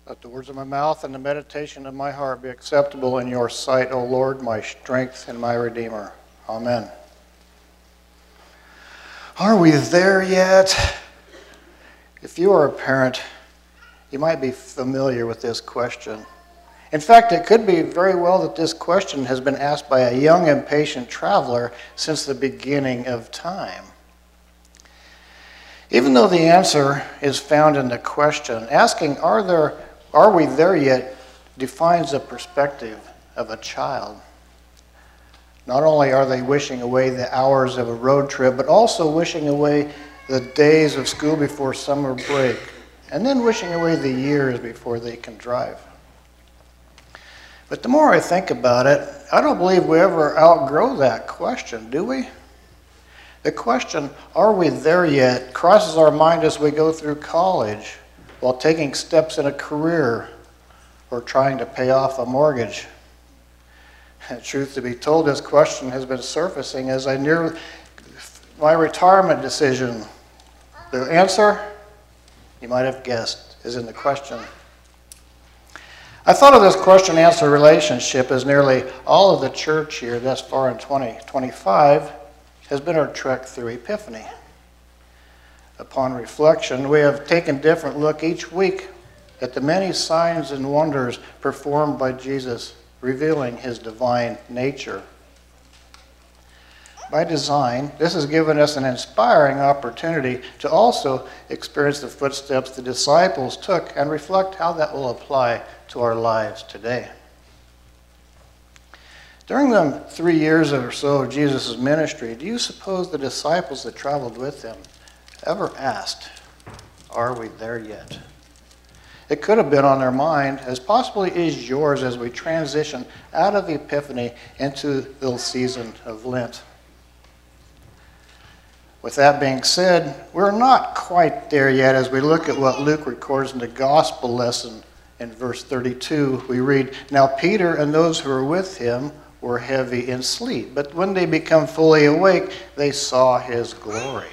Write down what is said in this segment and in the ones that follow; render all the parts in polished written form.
Let the words of my mouth and the meditation of my heart be acceptable in your sight, O Lord, my strength and my Redeemer. Amen. Are we there yet? If you are a parent, you might be familiar with this question. In fact, it could be very well that this question has been asked by a young, impatient traveler since the beginning of time. Even though the answer is found in the question, asking, are we there yet, defines the perspective of a child. Not only are they wishing away the hours of a road trip, but also wishing away the days of school before summer break, and then wishing away the years before they can drive. But the more I think about it, I don't believe we ever outgrow that question, do we? The question, are we there yet, crosses our mind as we go through college, while taking steps in a career, or trying to pay off a mortgage. And truth to be told, this question has been surfacing as I near my retirement decision. The answer, you might have guessed, is in the question. I thought of this question-answer relationship as nearly all of the church here thus far in 2025 has been our trek through Epiphany. Upon reflection, we have taken a different look each week at the many signs and wonders performed by Jesus, revealing his divine nature. By design, this has given us an inspiring opportunity to also experience the footsteps the disciples took and reflect how that will apply to our lives today. During the 3 years or so of Jesus' ministry, do you suppose the disciples that traveled with him ever asked, are we there yet? It could have been on their mind, as possibly is yours as we transition out of Epiphany into the season of Lent. With that being said, we're not quite there yet as we look at what Luke records in the gospel lesson. In verse 32, we read, "Now Peter and those who were with him were heavy in sleep, but when they become fully awake, they saw his glory."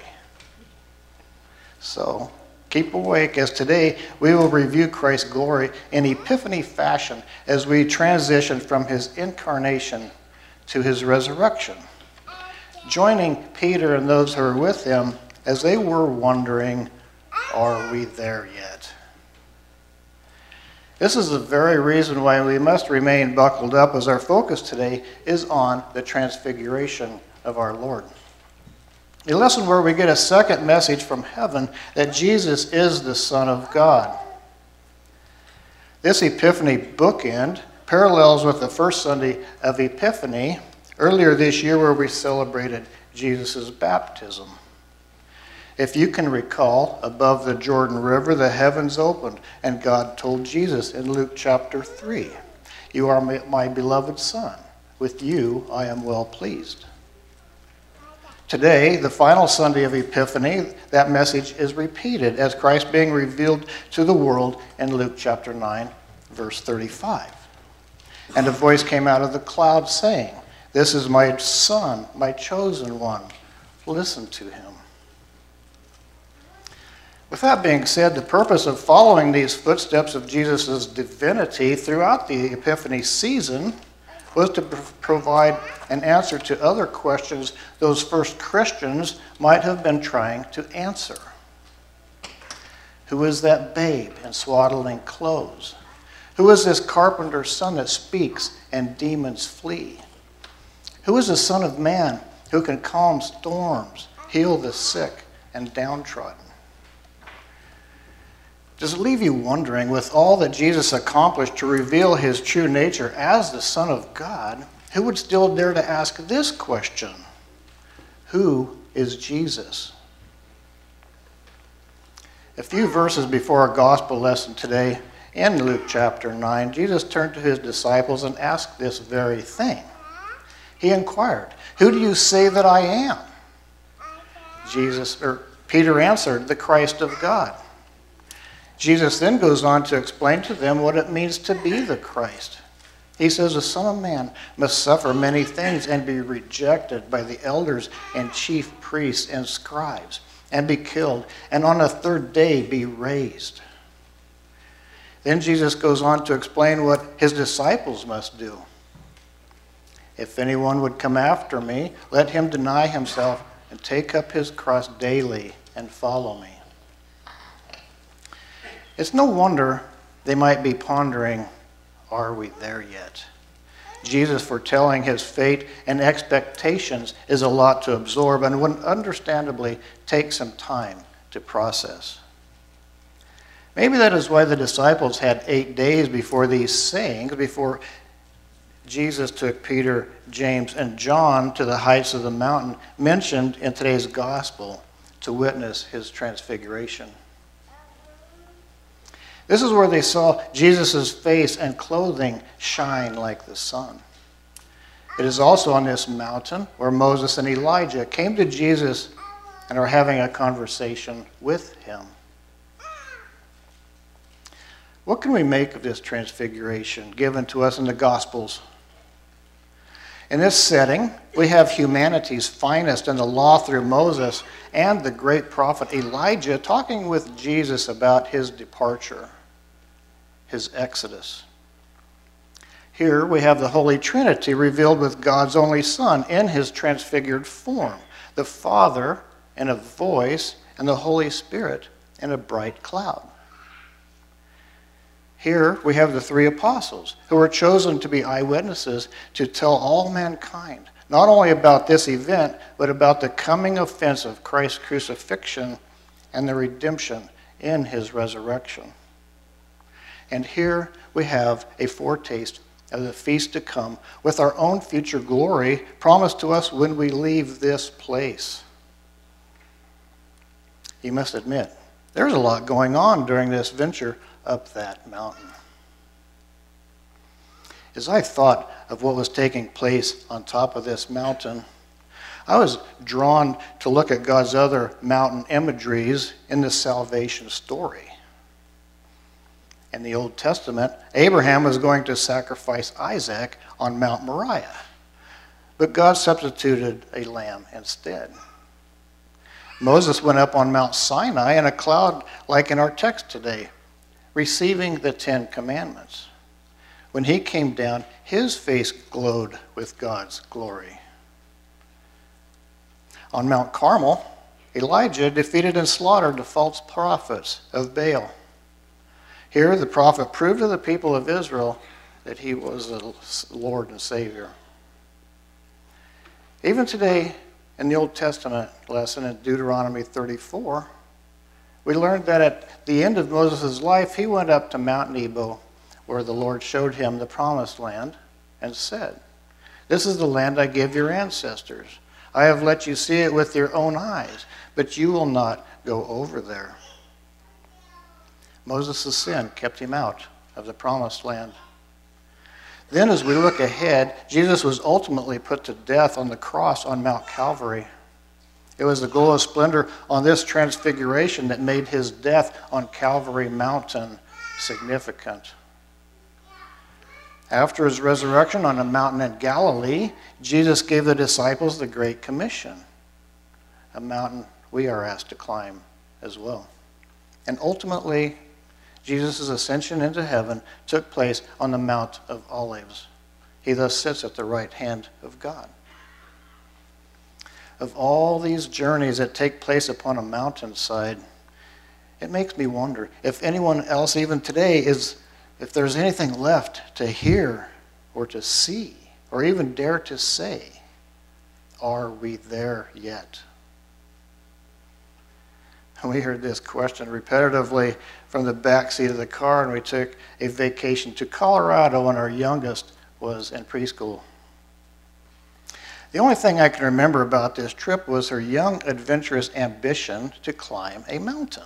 So, keep awake, as today we will review Christ's glory in Epiphany fashion as we transition from his incarnation to his resurrection, joining Peter and those who are with him as they were wondering, are we there yet? This is the very reason why we must remain buckled up, as our focus today is on the transfiguration of our Lord. A lesson where we get a second message from heaven that Jesus is the Son of God. This Epiphany bookend parallels with the first Sunday of Epiphany earlier this year, where we celebrated Jesus' baptism. If you can recall, above the Jordan River, the heavens opened, and God told Jesus in Luke chapter 3, "You are my beloved Son. With you I am well pleased." Today, the final Sunday of Epiphany, that message is repeated as Christ being revealed to the world in Luke chapter 9, verse 35. "And a voice came out of the cloud saying, 'This is my Son, my chosen one. Listen to him.'" With that being said, the purpose of following these footsteps of Jesus' divinity throughout the Epiphany season was to provide an answer to other questions those first Christians might have been trying to answer. Who is that babe in swaddling clothes? Who is this carpenter's son that speaks and demons flee? Who is the Son of Man who can calm storms, heal the sick and downtrodden? Does it leave you wondering, with all that Jesus accomplished to reveal his true nature as the Son of God, who would still dare to ask this question? Who is Jesus? A few verses before our gospel lesson today, in Luke chapter 9, Jesus turned to his disciples and asked this very thing. He inquired, "Who do you say that I am?" Peter answered, "The Christ of God." Jesus then goes on to explain to them what it means to be the Christ. He says, "The Son of Man must suffer many things and be rejected by the elders and chief priests and scribes, and be killed, and on the third day be raised." Then Jesus goes on to explain what his disciples must do. If anyone would come after me, let him deny himself and take up his cross daily and follow me. It's no wonder they might be pondering, are we there yet? Jesus foretelling his fate and expectations is a lot to absorb and would understandably take some time to process. Maybe that is why the disciples had 8 days before these sayings, before Jesus took Peter, James, and John to the heights of the mountain mentioned in today's gospel to witness his transfiguration. This is where they saw Jesus' face and clothing shine like the sun. It is also on this mountain where Moses and Elijah came to Jesus and are having a conversation with him. What can we make of this transfiguration given to us in the Gospels? In this setting, we have humanity's finest in the law through Moses and the great prophet Elijah talking with Jesus about his departure, his exodus. Here we have the Holy Trinity revealed with God's only Son in his transfigured form, the Father in a voice and the Holy Spirit in a bright cloud. Here we have the 3 apostles who were chosen to be eyewitnesses to tell all mankind, not only about this event, but about the coming offense of Christ's crucifixion and the redemption in his resurrection. And here we have a foretaste of the feast to come with our own future glory promised to us when we leave this place. You must admit, there's a lot going on during this venture up that mountain. As I thought of what was taking place on top of this mountain, I was drawn to look at God's other mountain imageries in the salvation story. In the Old Testament, Abraham was going to sacrifice Isaac on Mount Moriah, but God substituted a lamb instead. Moses went up on Mount Sinai in a cloud like in our text today, receiving the 10 Commandments. When he came down, his face glowed with God's glory. On Mount Carmel, Elijah defeated and slaughtered the false prophets of Baal. Here, the prophet proved to the people of Israel that he was the Lord and Savior. Even today, in the Old Testament lesson in Deuteronomy 34, we learned that at the end of Moses' life, he went up to Mount Nebo, where the Lord showed him the promised land and said, "This is the land I gave your ancestors. I have let you see it with your own eyes, but you will not go over there." Moses' sin kept him out of the promised land. Then as we look ahead, Jesus was ultimately put to death on the cross on Mount Calvary. It was the glow of splendor on this transfiguration that made his death on Calvary Mountain significant. After his resurrection on a mountain in Galilee, Jesus gave the disciples the Great Commission, a mountain we are asked to climb as well. And ultimately, Jesus' ascension into heaven took place on the Mount of Olives. He thus sits at the right hand of God. Of all these journeys that take place upon a mountainside, it makes me wonder if anyone else, even today, if there's anything left to hear or to see or even dare to say, are we there yet? We heard this question repetitively from the back seat of the car, and we took a vacation to Colorado when our youngest was in preschool. The only thing I can remember about this trip was her young, adventurous ambition to climb a mountain.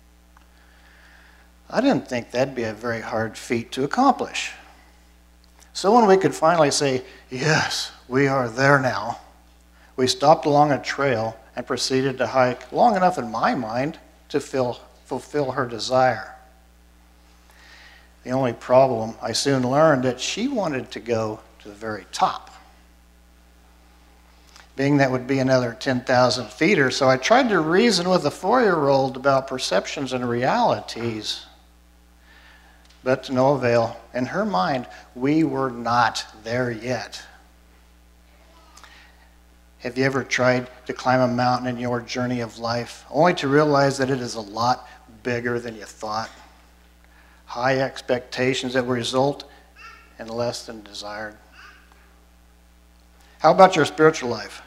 I didn't think that'd be a very hard feat to accomplish. So when we could finally say, "Yes, we are there now," we stopped along a trail and proceeded to hike long enough in my mind to fulfill her desire. The only problem, I soon learned that she wanted to go to the very top. Being that would be another 10,000 feet or so, I tried to reason with a 4-year-old about perceptions and realities. but to no avail. In her mind, we were not there yet. Have you ever tried to climb a mountain in your journey of life, only to realize that it is a lot bigger than you thought? High expectations that result in less than desired. How about your spiritual life?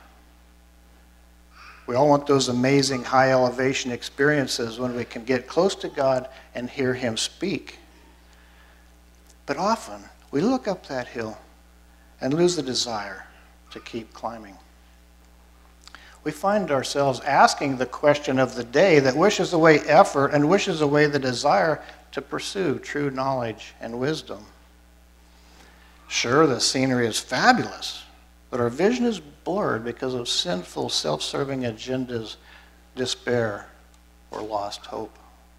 We all want those amazing high elevation experiences when we can get close to God and hear Him speak. But often, we look up that hill and lose the desire to keep climbing. We find ourselves asking the question of the day that wishes away effort and wishes away the desire to pursue true knowledge and wisdom. Sure, the scenery is fabulous, but our vision is blurred because of sinful, self-serving agendas, despair, or lost hope.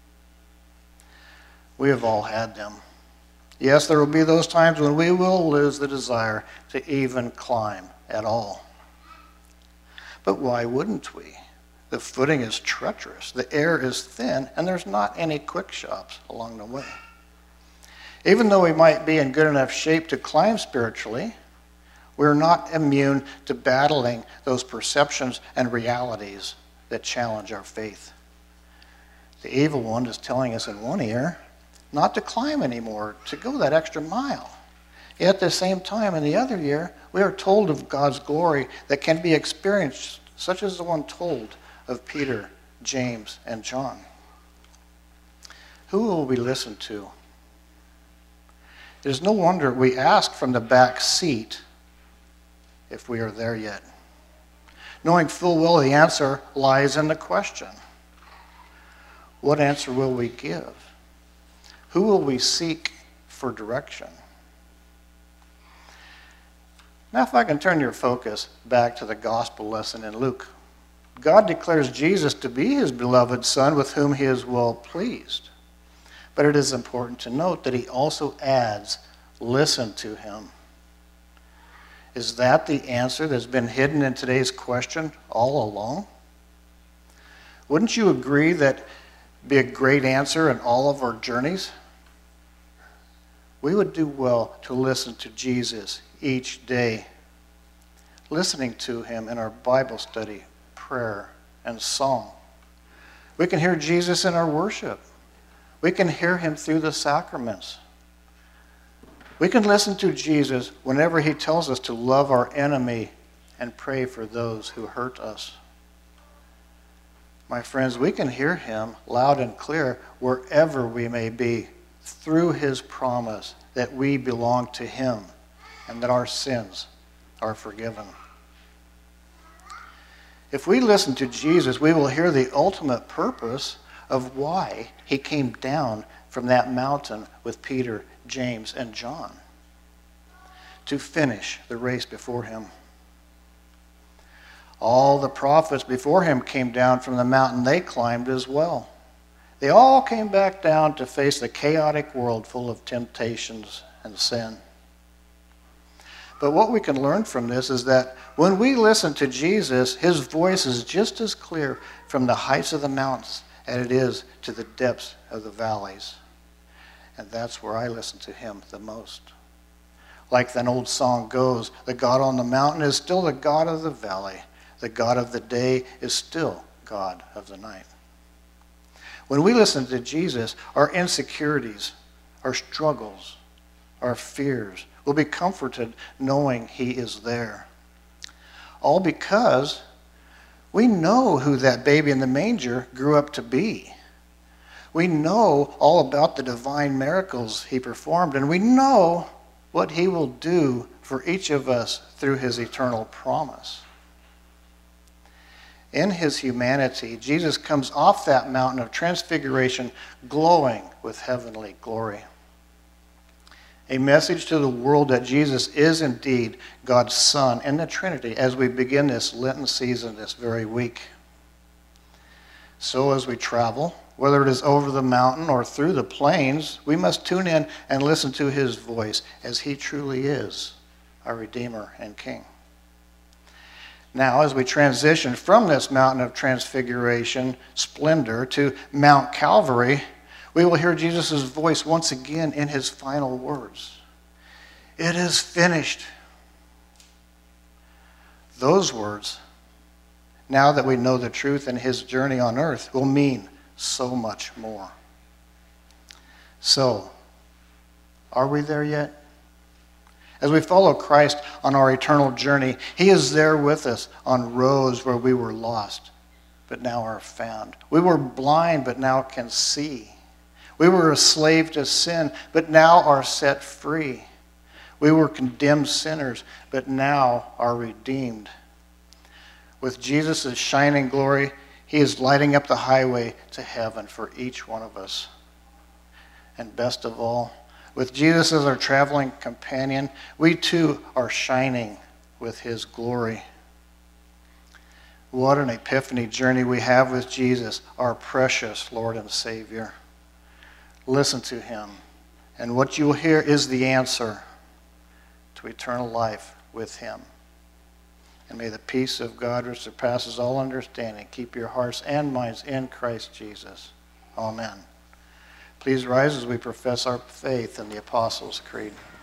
We have all had them. Yes, there will be those times when we will lose the desire to even climb at all. But why wouldn't we? The footing is treacherous, the air is thin, and there's not any quick shops along the way. Even though we might be in good enough shape to climb spiritually, we're not immune to battling those perceptions and realities that challenge our faith. The evil one is telling us in one ear not to climb anymore, to go that extra mile. Yet at the same time, in the other ear, we are told of God's glory that can be experienced, such as the one told of Peter, James, and John. Who will we listen to? It is no wonder we ask from the back seat if we are there yet, knowing full well the answer lies in the question. What answer will we give? Who will we seek for direction? Now, if I can turn your focus back to the gospel lesson in Luke. God declares Jesus to be his beloved Son with whom he is well pleased. But it is important to note that he also adds, listen to him. Is that the answer that's been hidden in today's question all along? Wouldn't you agree that would be a great answer in all of our journeys? We would do well to listen to Jesus each day, listening to him in our Bible study, prayer, and song. We can hear Jesus in our worship. We can hear him through the sacraments. We can listen to Jesus whenever he tells us to love our enemy and pray for those who hurt us. My friends, we can hear him loud and clear wherever we may be through his promise that we belong to him and that our sins are forgiven. If we listen to Jesus, we will hear the ultimate purpose of why he came down from that mountain with Peter, James, and John to finish the race before him. All the prophets before him came down from the mountain they climbed as well. They all came back down to face the chaotic world full of temptations and sin. But what we can learn from this is that when we listen to Jesus, his voice is just as clear from the heights of the mountains as it is to the depths of the valleys. And that's where I listen to him the most. Like that old song goes, the God on the mountain is still the God of the valley. The God of the day is still God of the night. When we listen to Jesus, our insecurities, our struggles, our fears will be comforted knowing he is there. All because we know who that baby in the manger grew up to be. We know all about the divine miracles he performed, and we know what he will do for each of us through his eternal promise. In his humanity, Jesus comes off that mountain of transfiguration glowing with heavenly glory. A message to the world that Jesus is indeed God's Son in the Trinity as we begin this Lenten season this very week. So as we travel, whether it is over the mountain or through the plains, we must tune in and listen to his voice as he truly is our Redeemer and King. Now, as we transition from this mountain of transfiguration, splendor, to Mount Calvary, We will hear Jesus' voice once again in his final words. It is finished. Those words, now that we know the truth in his journey on earth, will mean so much more. So, are we there yet? As we follow Christ on our eternal journey, he is there with us on roads where we were lost, but now are found. We were blind, but now can see. We were a slave to sin, but now are set free. We were condemned sinners, but now are redeemed. With Jesus' shining glory, he is lighting up the highway to heaven for each one of us. And best of all, with Jesus as our traveling companion, we too are shining with his glory. What an epiphany journey we have with Jesus, our precious Lord and Savior. Listen to him, and what you'll hear is the answer to eternal life with him. And may the peace of God, which surpasses all understanding, keep your hearts and minds in Christ Jesus. Amen. Please rise as we profess our faith in the Apostles' Creed.